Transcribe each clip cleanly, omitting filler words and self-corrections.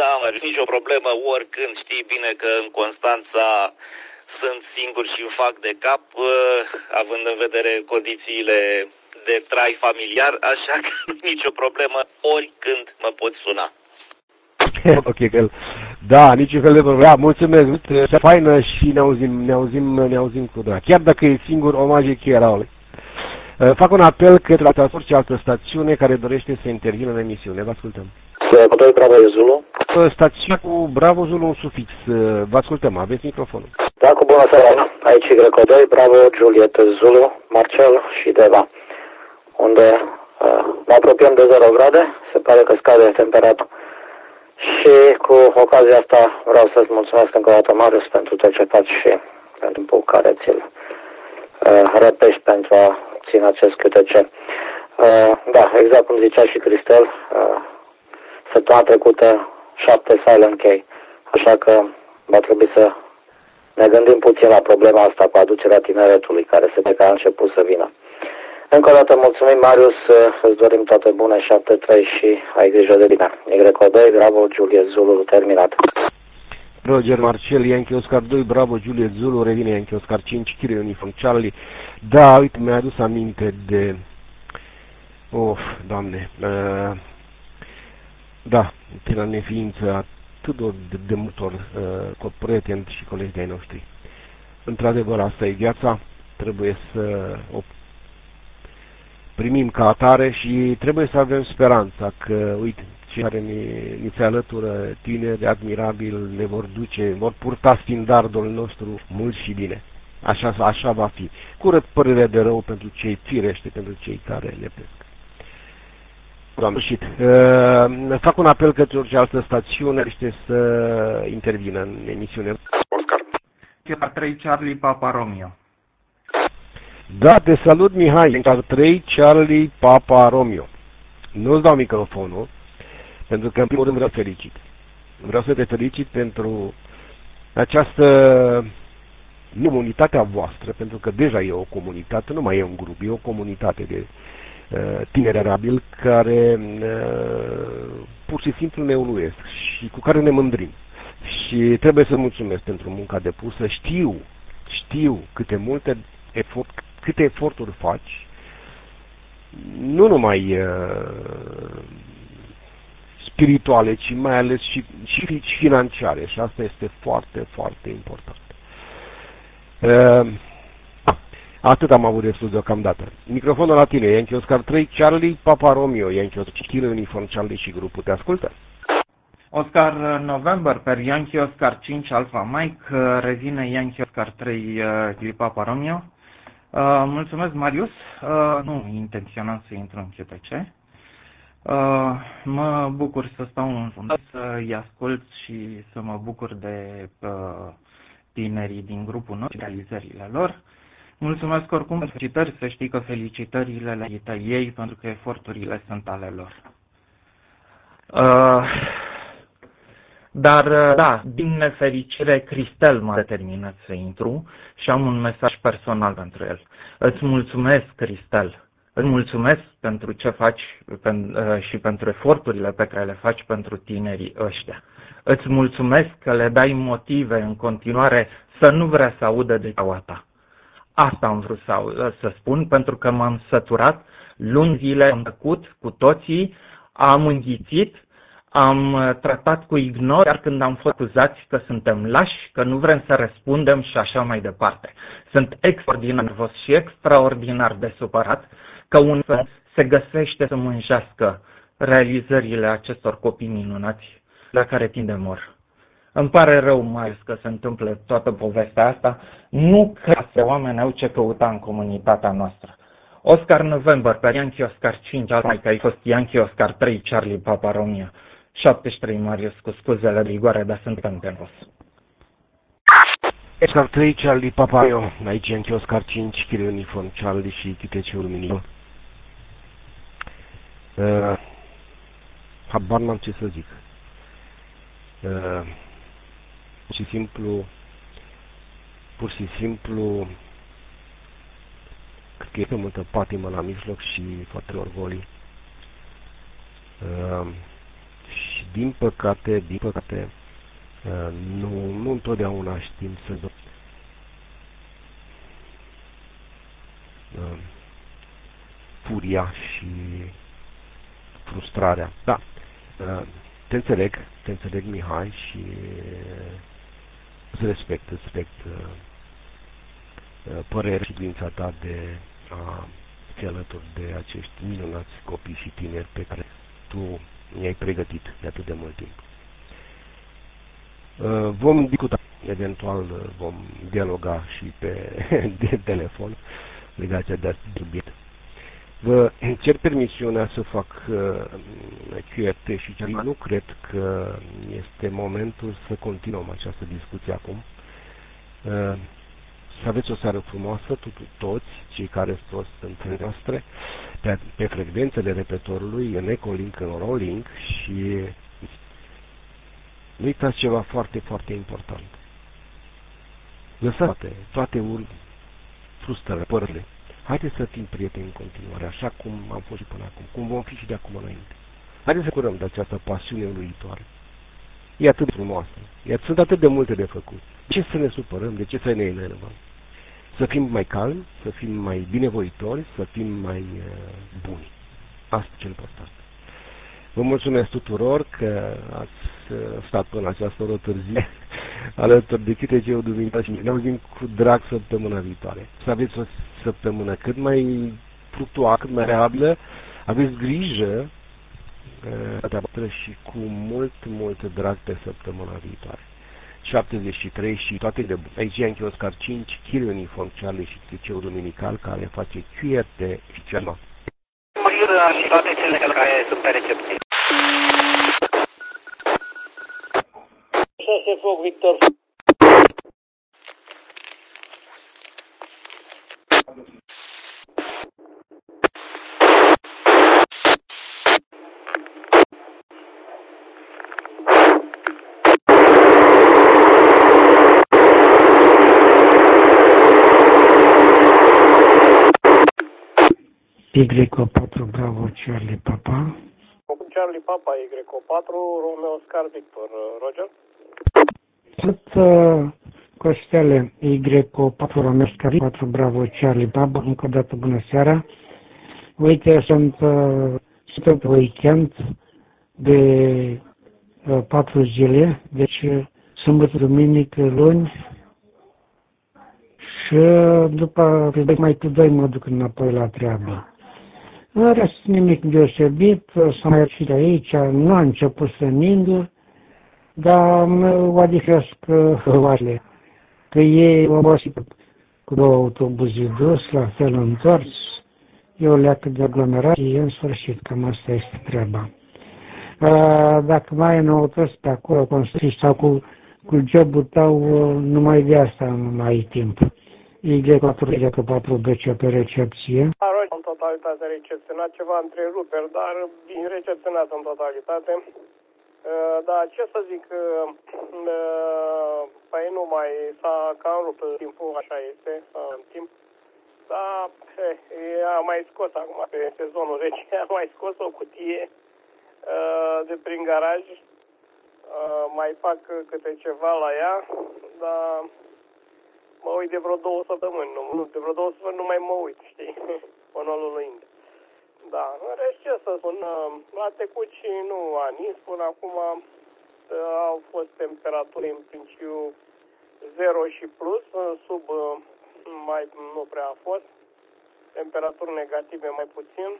Da, Marius, nicio problemă, oricând. Știi bine că în Constanța sunt singur și îmi fac de cap, având în vedere condițiile de trai familiar, așa că nicio problemă, oricând mă poți suna. Ok, că da, nici fel de problemă. Mulțumesc, e faină și ne auzim cu drag. Chiar dacă e singur, omaje Chieraului. Fac un apel către la orice altă stațiune care dorește să intervină în emisiune. Vă ascultăm. Cu 2 Bravo Zulu. Stațiunea cu Bravo Zulu un sufix. Vă ascultăm, aveți microfonul. Da, cu bună seara. Aici Y2, Bravo, Juliet Zulu, Marcel și Deva. Unde ne apropiem de 0 grade, se pare că scade temperatura. Și cu ocazia asta vreau să-ți mulțumesc încă o dată, Marius, pentru tot ce faci și pentru timpul care ți-l răpești pentru a ține acest QTC. Da, exact cum zicea și Cristel, săptămâna trecută 7 Silent K. Așa că va trebui să ne gândim puțin la problema asta cu aducerea tineretului care se că a început să vină. Încă o dată mulțumim, Marius, îți dorim toate bune, 7-3 și ai grijă de bine. Y2, Bravo, Juliet Zulu, terminat. Roger Marcel, Yankee Oscar 2, Bravo, Juliet Zulu, revine Yankee Oscar 5, Kiri Uniform Charlie. Da, uite, mi-a adus aminte de... Doamne, da, la neființă atât de multor prieteni și colegi de-ai noștri. Într-adevăr, asta e viața, trebuie să o primim ca atare și trebuie să avem speranța că, uite, cei care ni se alătură, tineri, admirabili, ne vor duce, vor purta standardul nostru mult și bine. Așa va fi. Cu răpărire de rău pentru cei firește, pentru cei care ne pesc. Am sfârșit. Fac un apel către orice altă stațiune este să intervină în emisiune. Oscar. 3 Charlie Papa Romeo. Da, te salut, Mihai. 3 Charlie Papa Romeo. Nu-ți dau microfonul, pentru că în primul rând vreau să felicit. Vreau să te felicit pentru această comunitatea voastră, pentru că deja e o comunitate, nu mai e un grup, e o comunitate de tineri arabili care pur și simplu ne uluiesc și cu care ne mândrim. Și trebuie să mulțumesc pentru munca depusă. Știu câte eforturi faci, nu numai spirituale, ci mai ales și financiare. Și asta este foarte, foarte important. Atât am avut de spus deocamdată. Microfonul la tine, Yankee Oscar 3, Charlie, Papa Romeo, Yankee Oscar, Kilo Uniform, Charlie și grupul. Te ascultă? Oscar November per Yankee Oscar 5 Alpha Mike, revine Yankee Oscar 3 Papa Romeo. Mulțumesc, Marius. Nu intenționam să intru în QTC. Mă bucur să stau în fund, să-i ascult și să mă bucur de tinerii din grupul nostru, realizările lor. Mulțumesc oricum, felicitări, să știi că felicitările le ei pentru că eforturile sunt ale lor. Dar, da, din nefericire, Cristel m-a determinat să intru și am un mesaj personal pentru el. Îți mulțumesc, Cristel, îți mulțumesc pentru ce faci și pentru eforturile pe care le faci pentru tinerii ăștia. Îți mulțumesc că le dai motive în continuare să nu vrea să audă de ceaua ta. Asta am vrut să spun, pentru că m-am săturat, luni zile am tăcut cu toții, am înghițit, am tratat cu ignor, iar când am fost acuzați că suntem lași, că nu vrem să răspundem și așa mai departe. Sunt extraordinar nervos și extraordinar de supărat că un fel se găsește să mânjească realizările acestor copii minunați la care tinde mor. Îmi pare rău, mai că se întâmplă toată povestea asta. Nu cred că oamenii au ce căuta în comunitatea noastră. Oscar November, pe Yankee Oscar 5, alții că ai fost Yankee Oscar 3, Charlie Papa Romeo. 73 Marius, cu scuzele de rigoare, dar sunt nervos. Oscar 3, Charlie Papa Romeo, aici Yankee Oscar 5, Kiri Uniform, Charlie și QTC-ul minimum. Habar n-am ce să zic. Pur și simplu, cred că este multă patimă la mijloc și foarte orgolii. și din păcate, nu întotdeauna știm să furia și frustrarea. Da, te înțeleg, Mihai, și îți respect părerea și dorința ta de a fi alături de acești minunați copii și tineri pe care tu i-ai pregătit de atât de mult timp. Vom discuta, eventual vom dialoga și de telefon legat de acest subiect. Vă cer permisiunea să fac QRT și nu cred că este momentul să continuăm această discuție acum. Să aveți o seară frumoasă, toți cei care sunt în țările noastre, pe frecvențele repetorului, în Echolink, în Rolling, și nu uitați ceva foarte, foarte important. Lăsați toate frustrările, părările. Haideți să fim prieteni în continuare, așa cum am fost și până acum, cum vom fi și de acum înainte. Haideți să curăm de această pasiune uluitoare. E atât de frumoasă. Sunt atât de multe de făcut. De ce să ne supărăm? De ce să ne enervăm? Să fim mai calmi, să fim mai binevoitori, să fim mai buni. Asta e cel important. Vă mulțumesc tuturor că ați stat până această oră târzie alături de CTG-ul Duminică și ne auzim cu drag săptămâna viitoare. Să aveți o săptămână cât mai fructuoasă, cât mai reabilă. Aveți grijă și cu mult drag pe săptămâna viitoare. 73 și toate de bune. Aici e Anchi Oscar 5, Chirii Uniform Charlie și CTG-ul Duminical, care face QRT și ceva. Și toate cele care sunt pe recepție. 6 foc, Victor. Y4 Bravo Charlie Papa. Charlie Papa Y4 Romeo Oscar Victor. Roger. Sunt Costele Y4 Romeo Oscar 4 Bravo Charlie Papa. Încă o dată bună seara. Uite, sunt tot weekend de 4 zile, deci sâmbătă, duminică, luni, și după mai cu 2 mă duc înapoi la treabă. În rest, nimic deosebit, să mai și de aici, nu a început să ningă, dar mă odihnesc oarele, că ei au obosit cu 2 autobuze dus, la fel întors, eu leacă de aglomerație, în sfârșit, cam asta este treaba. Dacă mai ai noutăți pe acolo, construi sau cu jobul tău, numai de asta nu mai ai timp. Y4 BC pe recepție. În totalitate recepționat, ceva întreruperi, dar bine recepționat în totalitate. Dar ce să zic, păi nu mai s-a cam rupt timpul, așa este, în timp. Dar a mai scos acum pe sezonul rece, a mai scos o cutie de prin garaj. Mai fac câte ceva la ea, dar mă uit de vreo 2 săptămâni, de vreo 2 săptămâni nu mai mă uit, știi, până luluind. Da, în rest ce să spun, a trecut și nu a nins, până acum au fost temperaturi în principiu 0 și plus, sub mai nu prea a fost, temperaturi negative mai puțin.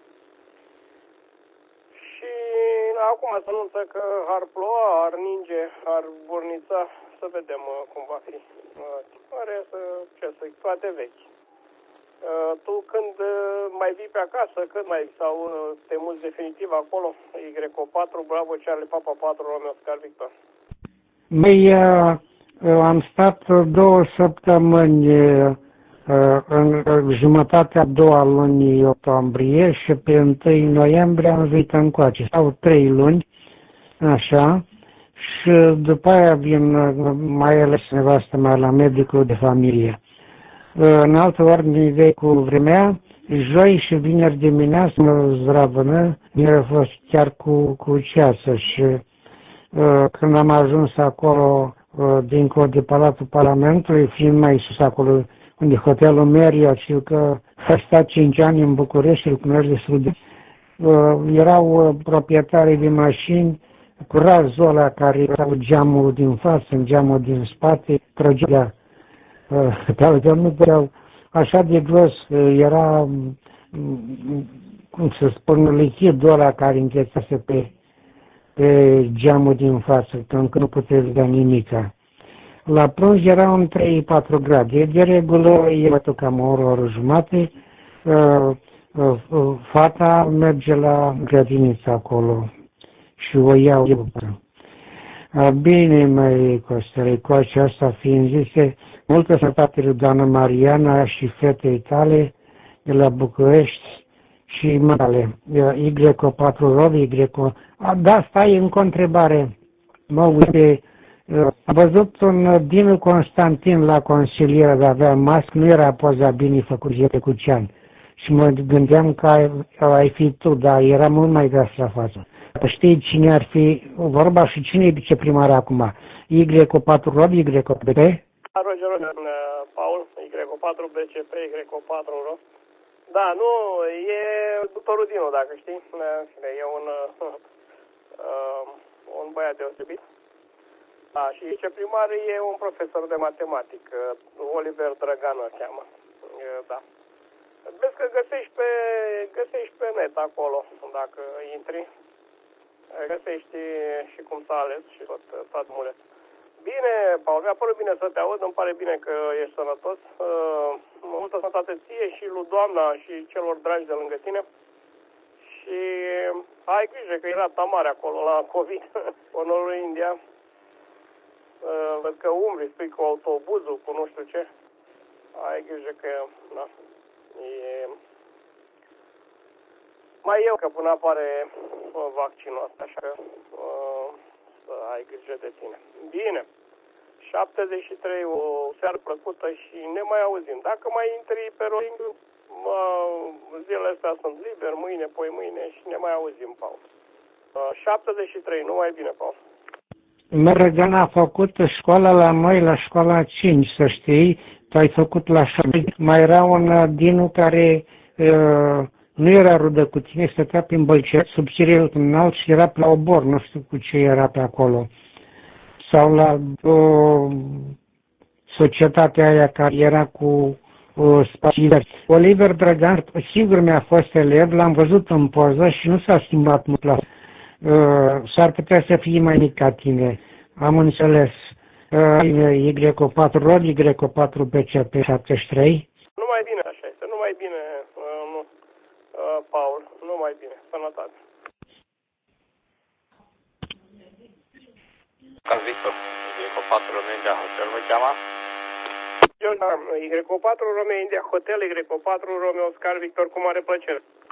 Și acum se anunță că ar ploua, ar ninge, ar burnița, să vedem cum va fi. În rest, ce să zic, toate vechi. Tu când mai vii pe acasă, când mai sau te muți definitiv acolo? Y4, Bravo, Charlie, Papa 4, Romeo, Oscar, Victor. Mai am stat 2 săptămâni în jumătatea a doua lunii octombrie și pe 1 noiembrie am venit încoace. Sau 3 luni, așa, și după aia vin mai ales nevastă mea la medicul de familie. În altă ordine de cu vremea, joi și vineri dimineață mă zdravănă, vineri a fost chiar cu ceasă și când am ajuns acolo, dincolo de Palatul Parlamentului, fiind mai sus acolo, unde hotelul Marriott, știu că a stat 5 ani în București și îl cunoști destul de... erau proprietarii de mașini cu razul ăla care erau geamul din față, geamul din spate, trăgea. Dar nu puteau așa de jos, era, cum să spun, lichidul ăla care înghețase pe geamul din față, că încă nu puteți vedea nimica. La prânz era un 3-4 grade. De regulă, e cam o oră jumate, fata merge la grădiniță acolo și o iau eu. Bine, măi, Costele, cu aceasta fiind zise, multă sănătate lui doamna Mariana și fetei tale de la București și male. Y4 Rob, Da, stai, încă o întrebare. Mă uite, am văzut un Dinu Constantin la consiliere de avea masc, nu era poza bine făcut cu Cean. Și mă gândeam că ai fi tu, dar era mult mai gras la față. Știi cine ar fi vorba și cine e viceprimar acum? Y4 Rob, Y4 Roger, Paul, Y4 BCP, Y4 Rob. Da, nu, e doctorul Dinu, dacă știi. E un băiat deosebit. Da, și viceprimar e un profesor de matematică, Oliver Drăgan îl cheamă. Da. Vezi că găsești pe net acolo, dacă intri. Găsești și cum s-a ales și tot mulet. Bine, Paul, mi-a părut bine să te aud, îmi pare bine că ești sănătos. Multă sănătate ție și lui doamna și celor dragi de lângă tine. Și ai grijă că era tamare acolo la COVID, onorul India. Văd că umbri, spui cu autobuzul, cu nu știu ce. Ai grijă că, da, e... Mai eu, că până apare vaccinul ăsta, așa că să ai grijă de tine. Bine, 73, o seară plăcută și ne mai auzim. Dacă mai intri pe roing, zilele astea sunt liber, mâine, poi mâine și ne mai auzim, Paul. 73, numai bine, Paul. Mergan a făcut școala la noi, la școala 5, să știi, tu ai făcut la 6. Mai era un Dinu care nu era rudă cu tine, stătea prin Bălcea, sub Ciril înalt și era la obor, nu știu cu ce era pe acolo. Sau la societatea aia care era cu spațiile. Oliver Drăgan, sigur mi-a fost elev, l-am văzut în poză și nu s-a schimbat mult la... S-ar putea să fie mai mic ca tine. Am înțeles. Y4 Rod, Y4 BCP 73. Nu mai bine așa este, nu mai bine, Paul, nu mai bine. Sănătate. Victor, Y4 Romeo India Hotel, mă cheamă? Eu, da, Y4 Romeo India Hotel, Y4 Romeo Oscar Victor, cu mare plăcere.